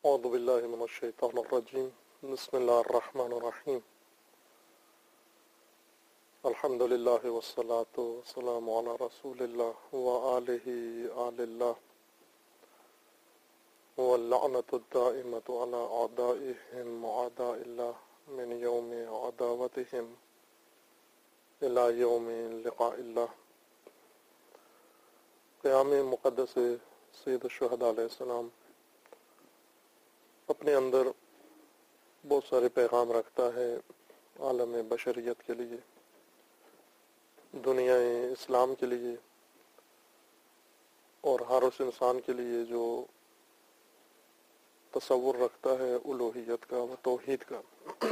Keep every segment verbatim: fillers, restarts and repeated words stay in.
اعوذ باللہ من الشیطان الرجیم بسم اللہ الرحمن الرحیم الحمد للہ والصلاة والسلام علی رسول اللہ وآلہ آل اللہ واللعنة الدائمة على أعدائهم وأعداء الله من يوم عداوتهم إلى يوم لقاء الله۔ قیام مقدس سید الشہداء علیہ السلام اپنے اندر بہت سارے پیغام رکھتا ہے عالم بشریت کے لیے، دنیا اسلام کے لیے، اور ہر اس انسان کے لیے جو تصور رکھتا ہے الوہیت کا و توحید کا۔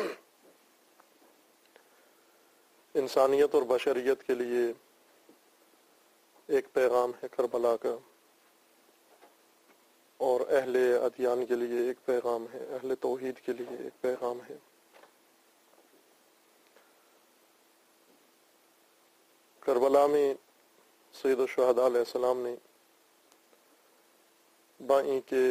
انسانیت اور بشریت کے لیے ایک پیغام ہے کربلا کا، اور اہل ادیان کے لیے ایک پیغام ہے، اہل توحید کے لیے ایک پیغام ہے۔ کربلا میں سید الشہداء علیہ السلام نے بائیں کے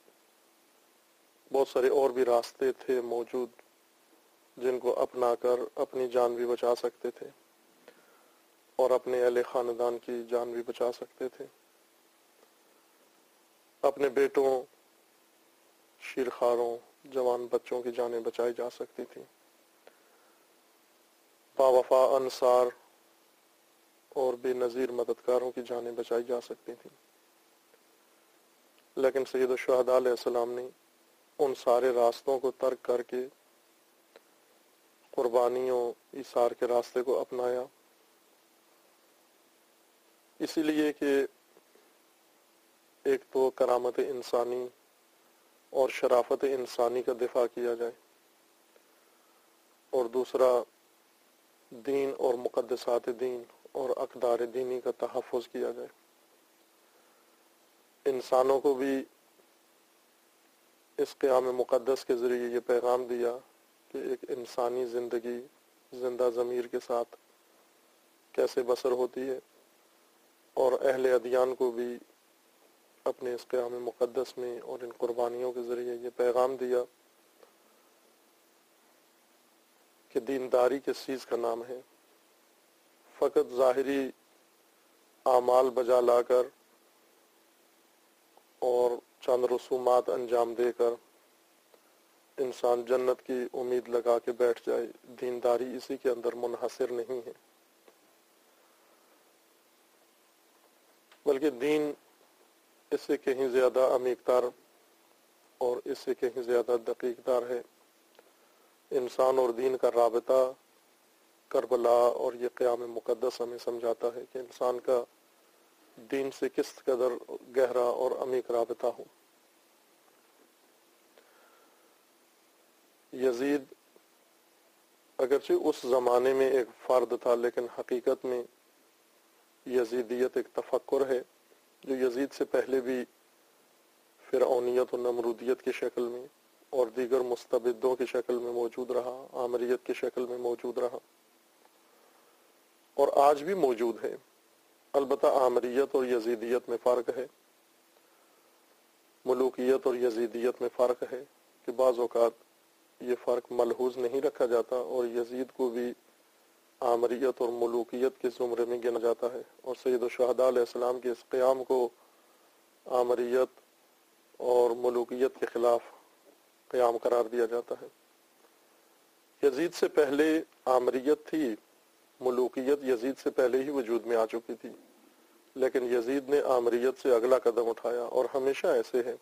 بہت سارے اور بھی راستے تھے موجود جن کو اپنا کر اپنی جان بھی بچا سکتے تھے اور اپنے اہل خاندان کی جان بھی بچا سکتے تھے۔ اپنے بیٹوں، شیرخواروں، جوان بچوں کی جانیں بچائی جا سکتی تھی، باوفا انصار اور بے نظیر مددگاروں کی جانیں بچائی جا سکتی تھیں، لیکن سید الشہداء علیہ السلام نے ان سارے راستوں کو ترک کر کے قربانیوں ایثار کے راستے کو اپنایا، اسی لیے کہ ایک تو کرامت انسانی اور شرافت انسانی کا دفاع کیا جائے، اور دوسرا دین اور مقدسات دین اور اقدار دینی کا تحفظ کیا جائے۔ انسانوں کو بھی اس قیام مقدس کے ذریعے یہ پیغام دیا کہ ایک انسانی زندگی زندہ ضمیر کے ساتھ کیسے بسر ہوتی ہے، اور اہل ادیان کو بھی اپنے اس قیام مقدس میں اور ان قربانیوں کے ذریعے یہ پیغام دیا کہ دینداری کس چیز کا نام ہے، فقط ظاہری اعمال بجا لا کر اور چند رسومات انجام دے کر انسان جنت کی امید لگا کے بیٹھ جائے، دینداری اسی کے اندر منحصر نہیں ہے، بلکہ دین اس سے کہیں زیادہ عمیق تر اور اس سے کہیں زیادہ دقیق تر ہے۔ انسان اور دین کا رابطہ کربلا اور یہ قیام مقدس ہمیں سمجھاتا ہے کہ انسان کا دین سے کس قدر گہرا اور عمیق رابطہ ہو۔ یزید اگرچہ اس زمانے میں ایک فرد تھا، لیکن حقیقت میں یزیدیت ایک تفکر ہے جو یزید سے پہلے بھی فرعونیت و نمرودیت کی شکل میں اور دیگر مستبدوں کی شکل میں موجود رہا، آمریت کی شکل میں موجود رہا، اور آج بھی موجود ہے۔ البتہ آمریت اور یزیدیت میں فرق ہے، ملوکیت اور یزیدیت میں فرق ہے کہ بعض اوقات یہ فرق ملحوظ نہیں رکھا جاتا، اور یزید کو بھی آمریت اور ملوکیت کے زمرے میں گنا جاتا ہے، اور سید الشہداء علیہ السلام کے اس قیام کو آمریت اور ملوکیت کے خلاف قیام قرار دیا جاتا ہے۔ یزید سے پہلے آمریت تھی، ملوکیت یزید سے پہلے ہی وجود میں آ چکی تھی، لیکن یزید نے آمریت سے اگلا قدم اٹھایا، اور ہمیشہ ایسے ہے۔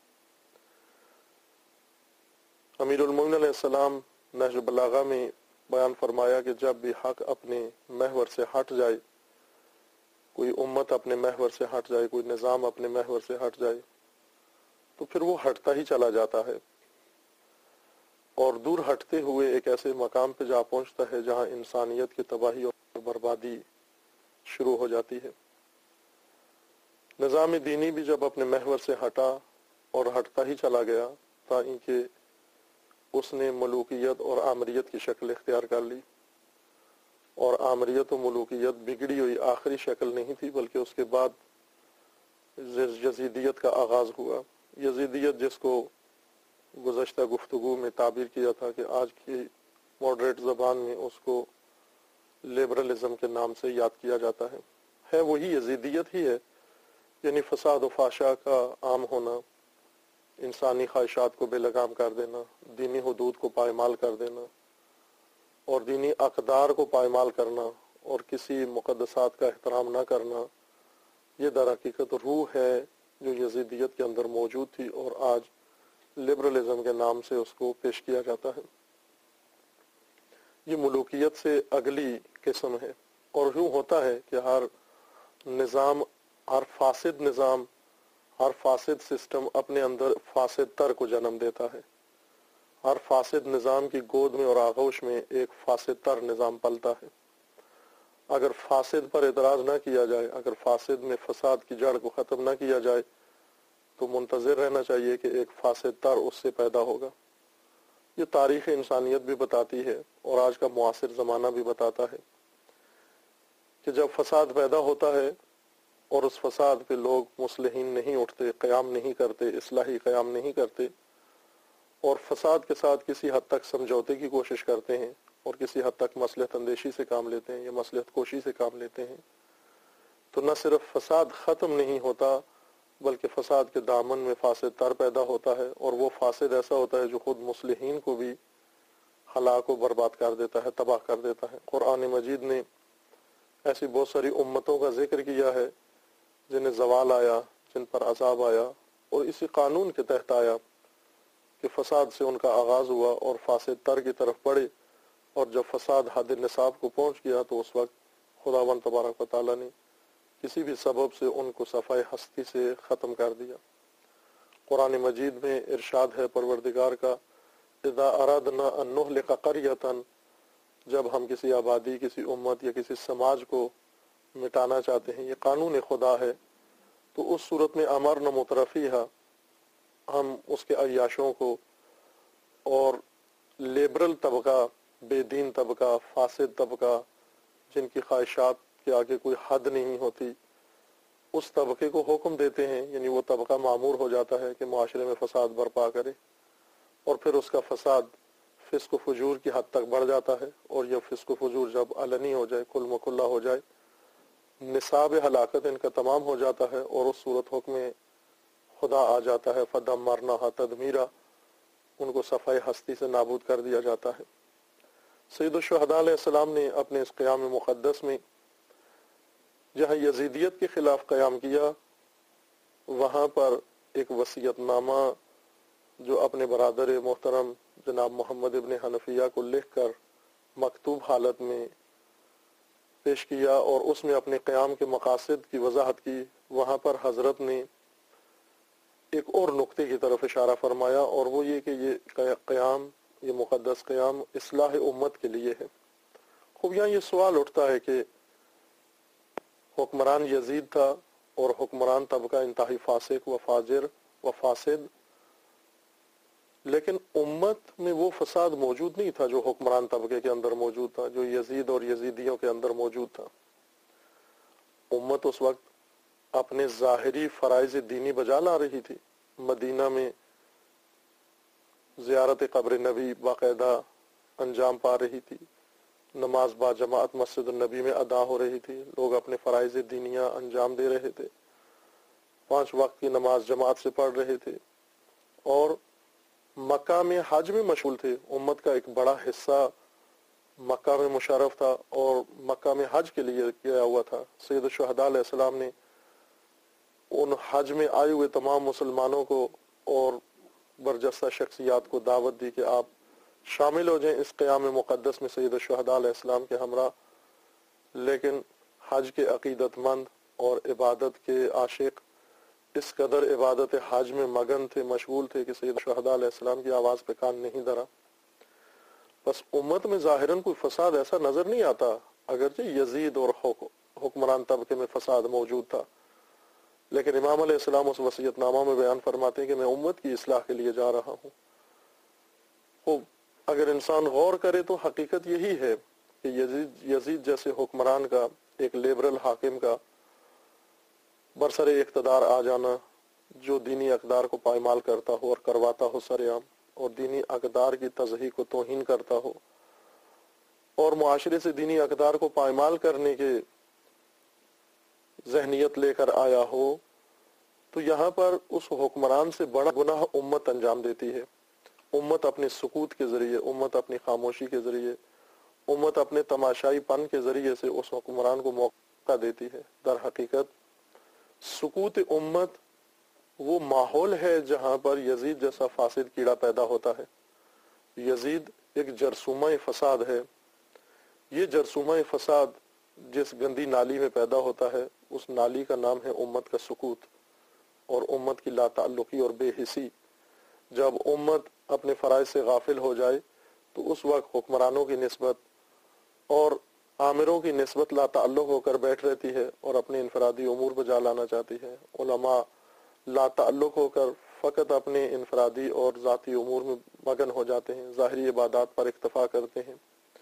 امیر المومنین علیہ السلام نہج البلاغہ میں بیان فرمایا کہ جب بھی حق اپنے محور سے ہٹ جائے، کوئی امت اپنے محور سے ہٹ جائے، کوئی نظام اپنے محور سے ہٹ جائے، تو پھر وہ ہٹتا ہی چلا جاتا ہے، اور دور ہٹتے ہوئے ایک ایسے مقام پہ جا پہنچتا ہے جہاں انسانیت کی تباہی اور بربادی شروع ہو جاتی ہے۔ نظام دینی بھی جب اپنے محور سے ہٹا اور ہٹتا ہی چلا گیا، تاکہ کہ اس نے ملوکیت اور آمریت کی شکل اختیار کر لی، اور آمریت و ملوکیت بگڑی ہوئی آخری شکل نہیں تھی، بلکہ اس کے بعد یزیدیت کا آغاز ہوا۔ یزیدیت جس کو گزشتہ گفتگو میں تعبیر کیا تھا کہ آج کی ماڈریٹ زبان میں اس کو لیبرلزم کے نام سے یاد کیا جاتا ہے ہے وہی یزیدیت ہی ہے، یعنی فساد و فحشا کا عام ہونا، انسانی خواہشات کو بے لگام کر دینا، دینی حدود کو پائمال کر دینا اور دینی اقدار کو پائمال کرنا اور کسی مقدسات کا احترام نہ کرنا، یہ در حقیقت روح ہے جو یزیدیت کے اندر موجود تھی اور آج لبرلزم کے نام سے اس کو پیش کیا جاتا ہے۔ یہ ملوکیت سے اگلی قسم ہے، اور یوں ہوتا ہے کہ ہر نظام، ہر فاسد نظام، ہر فاسد سسٹم اپنے اندر فاسد تر کو جنم دیتا ہے۔ ہر فاسد نظام کی گود میں اور آغوش میں ایک فاسد تر نظام پلتا ہے۔ اگر فاسد پر اعتراض نہ کیا جائے، اگر فاسد میں فساد کی جڑ کو ختم نہ کیا جائے تو منتظر رہنا چاہیے کہ ایک فاسد تر اس سے پیدا ہوگا۔ یہ تاریخ انسانیت بھی بتاتی ہے اور آج کا معاصر زمانہ بھی بتاتا ہے کہ جب فساد پیدا ہوتا ہے اور اس فساد پہ لوگ مصلحین نہیں اٹھتے، قیام نہیں کرتے، اصلاحی قیام نہیں کرتے اور فساد کے ساتھ کسی حد تک سمجھوتے کی کوشش کرتے ہیں اور کسی حد تک مصلحت اندیشی سے کام لیتے ہیں یا مصلحت کوشی سے کام لیتے ہیں، تو نہ صرف فساد ختم نہیں ہوتا بلکہ فساد کے دامن میں فاسد تر پیدا ہوتا ہے، اور وہ فاسد ایسا ہوتا ہے جو خود مصلحین کو بھی ہلاک و برباد کر دیتا ہے، تباہ کر دیتا ہے۔ قرآن مجید نے ایسی بہت ساری امتوں کا ذکر کیا ہے جنہیں زوال آیا، جن پر عذاب آیا، اور اسی قانون کے تحت آیا کہ فساد سے ان کا آغاز ہوا اور فاسد تر کی طرف بڑھے، اور جب فساد حد نصاب کو پہنچ گیا تو اس وقت خداوند تبارک و تعالیٰ نے کسی بھی سبب سے ان کو صفحہ ہستی سے ختم کر دیا۔ قرآن مجید میں ارشاد ہے پروردگار کا، اذا ارادنا ان نہلک قریۃ، جب ہم کسی آبادی، کسی امت یا کسی سماج کو مٹانا چاہتے ہیں، یہ قانون خدا ہے، تو اس صورت میں امرنا مترفیہا، ہم اس کے عیاشوں کو اور لیبرل طبقہ، بے دین طبقہ، فاسد طبقہ، جن کی خواہشات کے آگے کوئی حد نہیں ہوتی، اس طبقے کو حکم دیتے ہیں، یعنی وہ طبقہ مامور ہو جاتا ہے کہ معاشرے میں فساد برپا کرے، اور پھر اس کا فساد فسق و فجور کی حد تک بڑھ جاتا ہے، اور یہ فسق و فجور جب علنی ہو جائے، کل مکلہ ہو جائے، نصاب ہلاکت ان کا تمام ہو جاتا ہے، اور اس صورت حکم خدا آ جاتا ہے، فدمرناہا تدمیرا، ان کو صفحہ ہستی سے نابود کر دیا جاتا ہے۔ سید الشہداء علیہ السلام نے اپنے اس قیام مقدس میں جہاں یزیدیت کے خلاف قیام کیا، وہاں پر ایک وصیت نامہ جو اپنے برادر محترم جناب محمد ابن حنفیہ کو لکھ کر مکتوب حالت میں پیش کیا، اور اس میں اپنے قیام کے مقاصد کی وضاحت کی، وہاں پر حضرت نے ایک اور نقطے کی طرف اشارہ فرمایا، اور وہ یہ کہ یہ قیام، یہ مقدس قیام اصلاح امت کے لیے ہے۔ خوب یہاں یہ سوال اٹھتا ہے کہ حکمران یزید تھا اور حکمران طبقہ انتہائی فاسق و فاجر و فاسد، لیکن امت میں وہ فساد موجود نہیں تھا جو حکمران طبقے کے اندر موجود تھا، جو یزید اور یزیدیوں کے اندر موجود تھا۔ امت اس وقت اپنے ظاہری فرائض دینی بجا لا رہی تھی، مدینہ میں زیارت قبر نبی باقاعدہ انجام پا رہی تھی، نماز با جماعت مسجد النبی میں ادا ہو رہی تھی، لوگ اپنے فرائض دینیہ انجام دے رہے تھے، پانچ وقت کی نماز جماعت سے پڑھ رہے تھے، اور مکہ میں حج میں مشغول تھے۔ امت کا ایک بڑا حصہ مکہ میں مشرف تھا اور مکہ میں حج کے لیے گیا ہوا تھا۔ سید الشہداء علیہ السلام نے ان حج میں آئے ہوئے تمام مسلمانوں کو اور برجستہ شخصیات کو دعوت دی کہ آپ شامل ہو جائیں اس قیام مقدس میں سید الشہداء علیہ السلام کے ہمراہ، لیکن حج کے عقیدت مند اور عبادت کے عاشق اس قدر عبادت حج میں مگن تھے، مشغول تھے کہ سید الشہداء علیہ السلام کی آواز پہ کان نہیں دھرا۔ بس امت میں ظاہراً کوئی فساد ایسا نظر نہیں آتا، اگرچہ یزید اور حکمران طبقے میں فساد موجود تھا، لیکن امام علیہ السلام اس وصیت نامہ میں بیان فرماتے ہیں کہ میں امت کی اصلاح کے لیے جا رہا ہوں۔ خوب اگر انسان غور کرے تو حقیقت یہی ہے کہ یزید یزید جیسے حکمران کا، ایک لیبرل حاکم کا برسر اقتدار آ جانا جو دینی اقدار کو پائمال کرتا ہو اور کرواتا ہو سر عام، اور دینی اقدار کی تضحیق و توہین کرتا ہو اور معاشرے سے دینی اقدار کو پائمال کرنے کے ذہنیت لے کر آیا ہو، تو یہاں پر اس حکمران سے بڑا گناہ امت انجام دیتی ہے۔ امت اپنے سکوت کے ذریعے، امت اپنی خاموشی کے ذریعے، امت اپنے تماشائی پن کے ذریعے سے اس حکمران کو موقع دیتی ہے۔ در حقیقت سکوت امت وہ ماحول ہے جہاں پر یزید جیسا فاسد کیڑا پیدا ہوتا ہے۔ یزید ایک جرثومہ فساد ہے۔ یہ جرثومہ فساد جس گندی نالی میں پیدا ہوتا ہے، اس نالی کا نام ہے امت کا سکوت اور امت کی لا تعلقی اور بے حسی۔ جب امت اپنے فرائض سے غافل ہو جائے تو اس وقت حکمرانوں کی نسبت اور آمروں کی نسبت لا تعلق ہو کر بیٹھ رہتی ہے اور اپنے انفرادی امور بجا لانا چاہتی ہے۔ علماء لا تعلق ہو کر فقط اپنے انفرادی اور ذاتی امور میں مگن ہو جاتے ہیں، ظاہری عبادات پر اکتفا کرتے ہیں،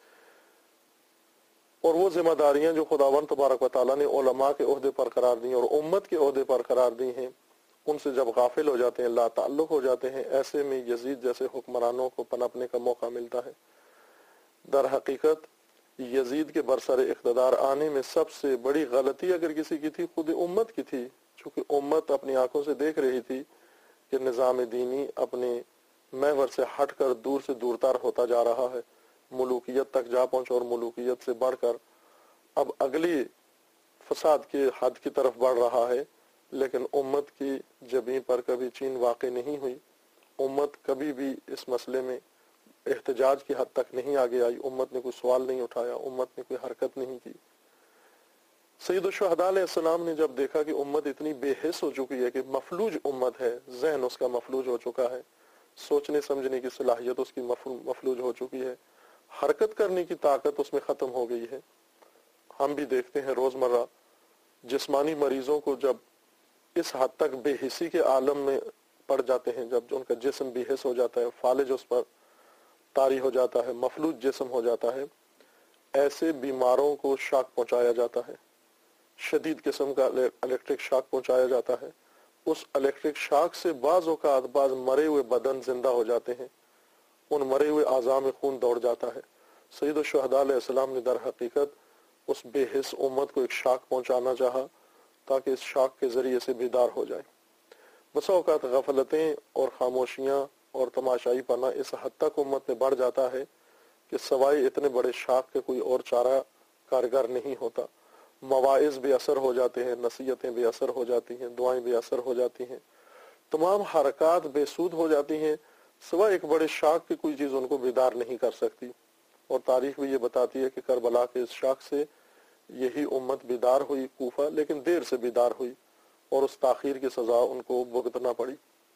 اور وہ ذمہ داریاں جو خداوند تبارک و تعالیٰ نے علماء کے عہدے پر قرار دی اور امت کے عہدے پر قرار دی ہیں، ان سے جب غافل ہو جاتے ہیں، لا تعلق ہو جاتے ہیں، ایسے میں یزید جیسے حکمرانوں کو پنپنے کا موقع ملتا ہے۔ در حقیقت یزید کے برسر اقتدار آنے میں سب سے بڑی غلطی اگر کسی کی تھی، خود امت کی تھی، چونکہ امت اپنی آنکھوں سے دیکھ رہی تھی کہ نظام دینی اپنے محور سے ہٹ کر دور سے دورتر ہوتا جا رہا ہے، ملوکیت تک جا پہنچا اور ملوکیت سے بڑھ کر اب اگلی فساد کے حد کی طرف بڑھ رہا ہے، لیکن امت کی جبیں پر کبھی چین واقع نہیں ہوئی۔ امت کبھی بھی اس مسئلے میں احتجاج کی حد تک نہیں آگے آئی، امت نے کوئی سوال نہیں اٹھایا، امت نے کوئی حرکت نہیں کی۔ سید الشہداء علیہ السلام نے جب دیکھا کہ امت اتنی بے حس ہو چکی ہے کہ مفلوج امت ہے، ذہن اس کا مفلوج ہو چکا ہے، سوچنے سمجھنے کی صلاحیت اس کی مفلوج ہو چکی ہے، حرکت کرنے کی طاقت اس میں ختم ہو گئی ہے۔ ہم بھی دیکھتے ہیں روزمرہ جسمانی مریضوں کو جب اس حد تک بے حسی کے عالم میں پڑ جاتے ہیں، جب ان کا جسم بے حس ہو جاتا ہے، فالج اس پر طاری ہو جاتا ہے، مفلوج جسم ہو جاتا ہے، ایسے بیماروں کو شاک پہنچایا جاتا ہے، شدید قسم کا الیکٹرک شاک پہنچایا جاتا ہے۔ اس الیکٹرک شاک سے بعض اوقات بعض مرے ہوئے بدن زندہ ہو جاتے ہیں، ان مرے ہوئے اعضاء میں خون دوڑ جاتا ہے۔ سید الشہداء علیہ السلام نے در حقیقت اس بے حس امت کو ایک شاک پہنچانا چاہا تاکہ اس شاک کے ذریعے سے بیدار ہو جائے۔ بسا اوقات غفلتیں اور خاموشیاں اور تماشائی پنا اس حد تک امت میں بڑھ جاتا ہے کہ سوائے اتنے بڑے شاک کے کوئی اور چارہ کارگر نہیں ہوتا۔ مواعظ بے اثر ہو جاتے ہیں، نصیحتیں بے اثر ہو جاتی ہیں، دعائیں بے اثر ہو جاتی ہیں، تمام حرکات بے سود ہو جاتی ہیں، سوائے ایک بڑے شاک کی کوئی چیز ان کو بیدار نہیں کر سکتی۔ اور تاریخ بھی یہ بتاتی ہے کہ کربلا کے اس شاک سے یہی امت بیدار ہوئی کوفہ، لیکن دیر سے بیدار ہوئی اور اس تاخیر کی سزا ان کو بھگتنا پڑی۔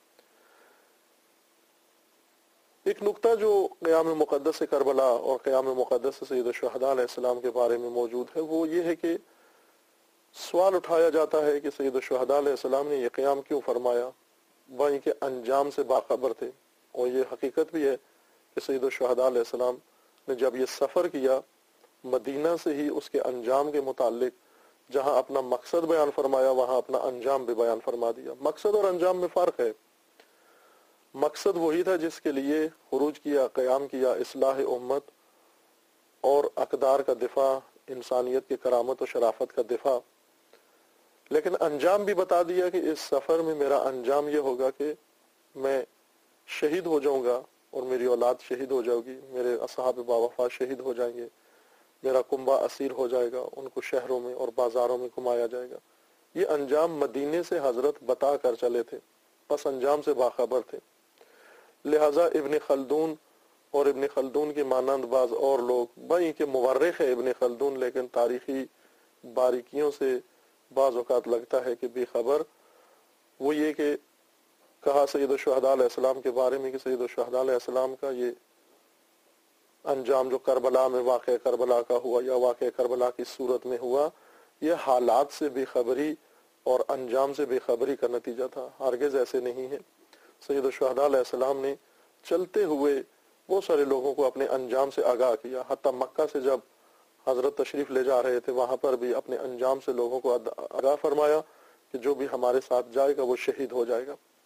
ایک نقطہ جو قیام مقدس کربلا اور قیام مقدس سید الشہداء علیہ السلام کے بارے میں موجود ہے، وہ یہ ہے کہ سوال اٹھایا جاتا ہے کہ سید الشہداء علیہ السلام نے یہ قیام کیوں فرمایا، وہ ان کے انجام سے باخبر تھے۔ اور یہ حقیقت بھی ہے کہ سید الشہداء علیہ السلام نے جب یہ سفر کیا مدینہ سے ہی اس کے انجام کے متعلق جہاں اپنا مقصد بیان فرمایا وہاں اپنا انجام بھی بیان فرما دیا۔ مقصد اور انجام میں فرق ہے۔ مقصد وہی تھا جس کے لیے خروج کیا، قیام کیا، اصلاح امت اور اقدار کا دفاع، انسانیت کی کرامت و شرافت کا دفاع۔ لیکن انجام بھی بتا دیا کہ اس سفر میں میرا انجام یہ ہوگا کہ میں شہید ہو جاؤں گا اور میری اولاد شہید ہو جائے گی، میرے اصحاب باوفا شہید ہو جائیں گے، میرا کنبہ اسیر ہو جائے گا، ان کو شہروں میں اور بازاروں میں گھمایا جائے گا۔ یہ انجام مدینے سے حضرت بتا کر چلے تھے، پس انجام سے باخبر تھے۔ لہٰذا ابن خلدون اور ابن خلدون کی مانند بعض اور لوگ، بھائی کہ مورخ ہے ابن خلدون لیکن تاریخی باریکیوں سے بعض اوقات لگتا ہے کہ بے خبر، وہ یہ کہ کہا سید الشہداء علیہ السلام کے بارے میں کہ سید الشہداء علیہ السلام کا یہ انجام جو کربلا میں واقع کربلا کا ہوا یا واقع کربلا کی صورت میں ہوا، یہ حالات سے بے خبری اور انجام سے بے خبری کا نتیجہ تھا، ہرگز ایسے نہیں ہے۔ سید الشہداء علیہ السلام نے چلتے ہوئے بہت سارے لوگوں کو اپنے انجام سے آگاہ کیا، حتیٰ مکہ سے جب حضرت تشریف لے جا رہے تھے وہاں پر بھی اپنے انجام سے لوگوں کو آگاہ فرمایا کہ جو بھی ہمارے ساتھ جائے گا وہ شہید ہو جائے گا۔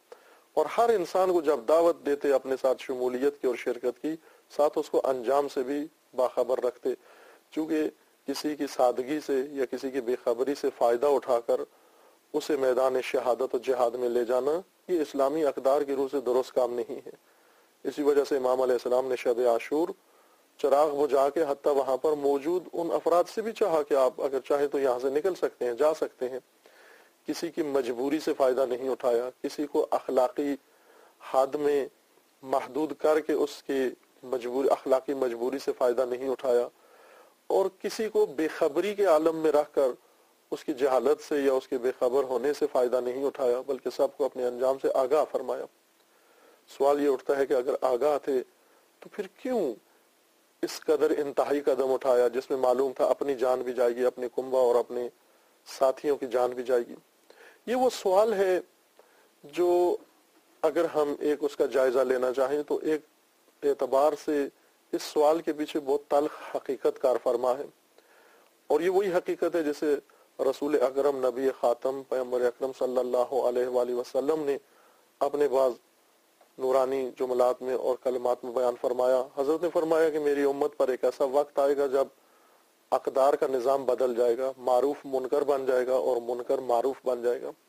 اور ہر انسان کو جب دعوت دیتے اپنے ساتھ شمولیت کی اور شرکت کی، ساتھ اس کو انجام سے بھی باخبر رکھتے، چونکہ کسی کی سادگی سے یا کسی کی بے خبری سے فائدہ اٹھا کر اسے میدان شہادت و جہاد میں لے جانا یہ اسلامی اقدار کی روح سے درست کام نہیں ہے۔ اسی وجہ سے امام علیہ السلام نے شب عاشور چراغ بجھا کے حتیٰ وہاں پر موجود ان افراد سے بھی چاہا کہ آپ اگر چاہیں تو یہاں سے نکل سکتے ہیں، جا سکتے ہیں۔ کسی کی مجبوری سے فائدہ نہیں اٹھایا، کسی کو اخلاقی حد میں محدود کر کے اس کی مجبوری اخلاقی مجبوری سے فائدہ نہیں اٹھایا، اور کسی کو بے خبری کے عالم میں رکھ کر اس کی جہالت سے یا اس کے بے خبر ہونے سے فائدہ نہیں اٹھایا، بلکہ سب کو اپنے انجام سے آگاہ فرمایا۔ سوال یہ اٹھتا ہے کہ اگر آگاہ تھے تو پھر کیوں اس قدر انتہائی قدم اٹھایا جس میں معلوم تھا اپنی جان بھی جائے گی، اپنے کنبہ اور اپنے ساتھیوں کی جان بھی جائے گی؟ یہ وہ سوال ہے جو اگر ہم ایک اس کا جائزہ لینا چاہیں تو ایک اعتبار سے اس سوال کے پیچھے بہت تلخ حقیقت کار فرما ہے، اور یہ وہی حقیقت ہے جسے رسول اکرم نبی خاتم پیغمبر اکرم صلی اللہ علیہ وآلہ وسلم نے اپنے بعض نورانی جملات میں اور کلمات میں بیان فرمایا۔ حضرت نے فرمایا کہ میری امت پر ایک ایسا وقت آئے گا جب اقدار کا نظام بدل جائے گا، معروف منکر بن جائے گا اور منکر معروف بن جائے گا۔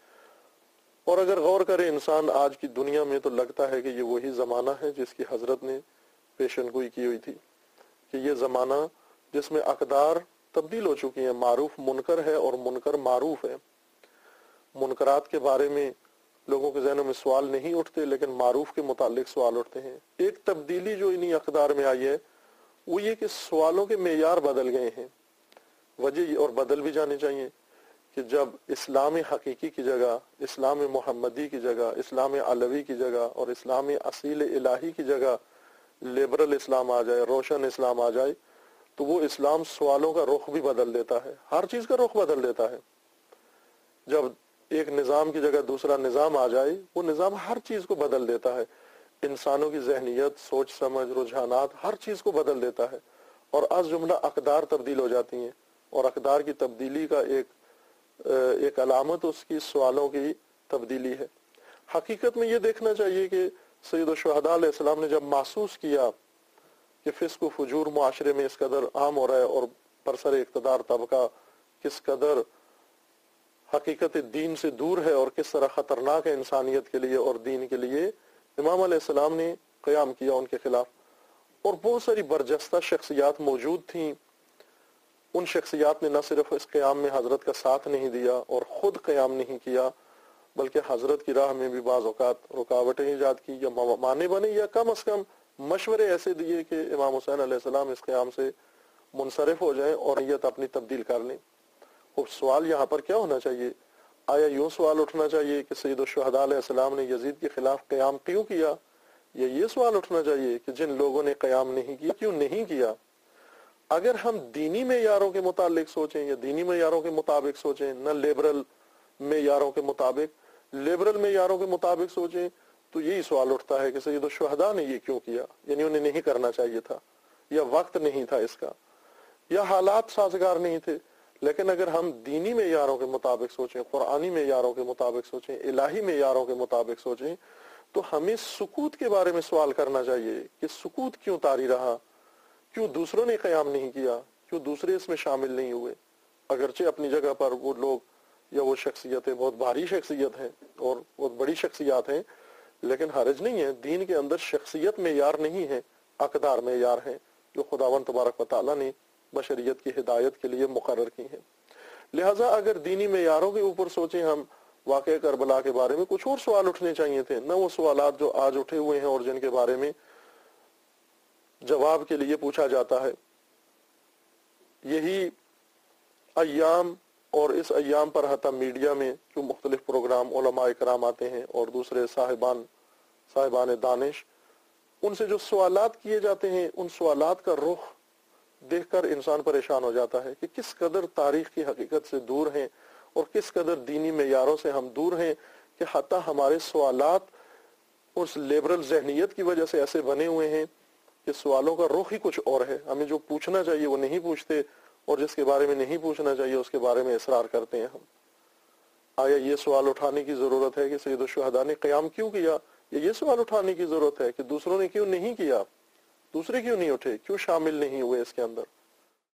اور اگر غور کرے انسان آج کی دنیا میں تو لگتا ہے کہ یہ وہی زمانہ ہے جس کی حضرت نے پیشن گوئی کی ہوئی تھی، کہ یہ زمانہ جس میں اقدار تبدیل ہو چکی ہیں، معروف منکر ہے اور منکر معروف ہے۔ منکرات کے بارے میں لوگوں کے ذہنوں میں سوال نہیں اٹھتے، لیکن معروف کے متعلق سوال اٹھتے ہیں۔ ایک تبدیلی جو انہی اقدار میں آئی ہے وہ یہ کہ سوالوں کے معیار بدل گئے ہیں۔ وجہ اور بدل بھی جانے چاہیے کہ جب اسلام حقیقی کی جگہ، اسلام محمدی کی جگہ، اسلام علوی کی جگہ اور اسلام اصیل الہی کی جگہ لیبرل اسلام آ جائے، روشن اسلام آ جائے، تو وہ اسلام سوالوں کا رخ بھی بدل دیتا ہے، ہر چیز کا رخ بدل دیتا ہے۔ جب ایک نظام کی جگہ دوسرا نظام آ جائے وہ نظام ہر چیز کو بدل دیتا ہے، انسانوں کی ذہنیت، سوچ سمجھ، رجحانات، ہر چیز کو بدل دیتا ہے، اور از جملہ اقدار تبدیل ہو جاتی ہیں، اور اقدار کی تبدیلی کا ایک ایک علامت اس کی سوالوں کی تبدیلی ہے۔ حقیقت میں یہ دیکھنا چاہیے کہ سید الشہداء علیہ السلام نے جب محسوس کیا کہ فسق و فجور معاشرے میں اس قدر عام ہو رہا ہے اور برسر اقتدار طبقہ کس قدر حقیقت دین سے دور ہے اور کس طرح خطرناک ہے انسانیت کے لیے اور دین کے لیے، امام علیہ السلام نے قیام کیا ان کے خلاف، اور بہت ساری برجستہ شخصیات موجود تھیں۔ ان شخصیات نے نہ صرف اس قیام میں حضرت کا ساتھ نہیں دیا اور خود قیام نہیں کیا، بلکہ حضرت کی راہ میں بھی بعض اوقات رکاوٹیں ایجاد کی یا مانے بنے، یا کم از کم مشورے ایسے دیے کہ امام حسین علیہ السلام اس قیام سے منصرف ہو جائیں اور نیت اپنی تبدیل کر لیں۔ اب سوال یہاں پر کیا ہونا چاہیے؟ آیا یوں سوال اٹھنا چاہیے کہ سید الشہداء علیہ السلام نے یزید کے خلاف قیام کیوں کیا، یا یہ سوال اٹھنا چاہیے کہ جن لوگوں نے قیام نہیں کیا کیوں نہیں کیا؟ اگر ہم دینی معیاروں کے متعلق سوچیں یا دینی معیاروں کے مطابق سوچیں، نہ لیبرل معیاروں کے مطابق، لیبرل معیاروں کے مطابق سوچیں، تو یہی سوال اٹھتا ہے کہ سید الشہداء نے یہ کیوں کیا، یعنی انہیں نہیں کرنا چاہیے تھا، یا وقت نہیں تھا اس کا، یا حالات سازگار نہیں تھے۔ لیکن اگر ہم دینی معیاروں کے مطابق سوچیں، قرآنی معیاروں کے مطابق سوچیں، الہی معیاروں کے مطابق سوچیں، تو ہمیں سکوت کے بارے میں سوال کرنا چاہیے کہ سکوت کیوں طاری رہا، کیوں دوسروں نے قیام نہیں کیا، کیوں دوسرے اس میں شامل نہیں ہوئے؟ اگرچہ اپنی جگہ پر وہ لوگ یا وہ شخصیتیں بہت بھاری شخصیت ہیں اور بہت بڑی شخصیات ہیں، لیکن حرج نہیں ہے، دین کے اندر شخصیت معیار نہیں ہے، اقدار معیار ہیں جو خداوند تبارک و تعالیٰ نے بشریت کی ہدایت کے لیے مقرر کی ہیں۔ لہٰذا اگر دینی معیاروں کے اوپر سوچیں ہم، واقعہ کربلا کے بارے میں کچھ اور سوال اٹھنے چاہیے تھے، نہ وہ سوالات جو آج اٹھے ہوئے ہیں اور جن کے بارے میں جواب کے لیے پوچھا جاتا ہے۔ یہی ایام اور اس ایام پر حتی میڈیا میں جو مختلف پروگرام علماء کرام آتے ہیں اور دوسرے صاحبان صاحبان دانش، ان سے جو سوالات کیے جاتے ہیں، ان سوالات کا رخ دیکھ کر انسان پریشان ہو جاتا ہے کہ کس قدر تاریخ کی حقیقت سے دور ہیں اور کس قدر دینی معیاروں سے ہم دور ہیں کہ حتی ہمارے سوالات اس لیبرل ذہنیت کی وجہ سے ایسے بنے ہوئے ہیں کہ سوالوں کا رخ ہی کچھ اور ہے، ہمیں جو پوچھنا چاہیے وہ نہیں پوچھتے، اور جس کے بارے میں نہیں پوچھنا چاہیے اس کے بارے میں اصرار کرتے ہیں ہم۔ آیا یہ سوال اٹھانے کی ضرورت ہے کہ سید الشہداء نے قیام کیوں کیا؟ یا یہ سوال اٹھانے کی ضرورت ہے کہ دوسروں نے کیوں نہیں کیا؟ دوسرے کیوں نہیں اٹھے؟ کیوں شامل نہیں ہوئے اس کے اندر؟